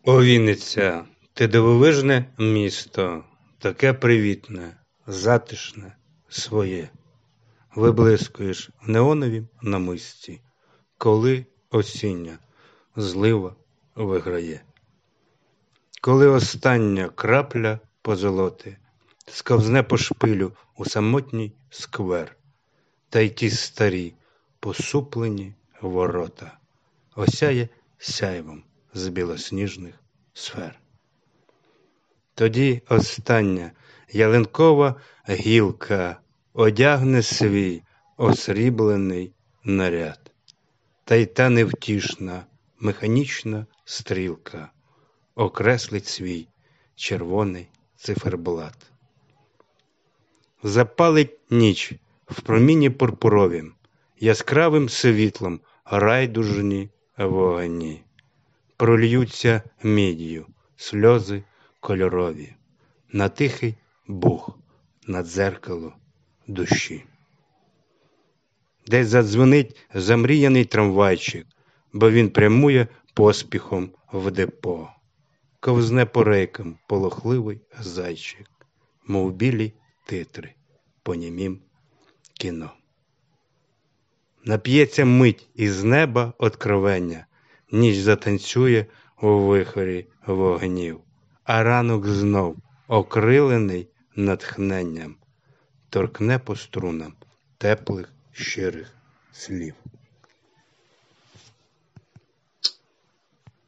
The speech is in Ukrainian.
О, Вінниця, ти дивовижне місто, таке привітне, затишне, своє. Виблискуєш в неоновім намисті, коли осіння злива виграє. Коли остання крапля позолоти сковзне по шпилю у самотній сквер, та й ті старі посуплені ворота осяє сяйвом з білосніжних сфер. Тоді остання ялинкова гілка одягне свій осріблений наряд, та й та невтішна механічна стрілка окреслить свій червоний циферблат. Запалить ніч в промінні пурпуровім, яскравим світлом райдужні вогні. Прольються міддю сльози кольорові на тихий бух, на дзеркало душі. Десь задзвонить замріяний трамвайчик, бо він прямує поспіхом в депо. Ковзне по рейкам полохливий зайчик, мов білі титри по німім кіно. Нап'ється мить із неба откровення, ніч затанцює у вихорі вогнів, а ранок знов, окрилений натхненням, торкне по струнам теплих щирих слів.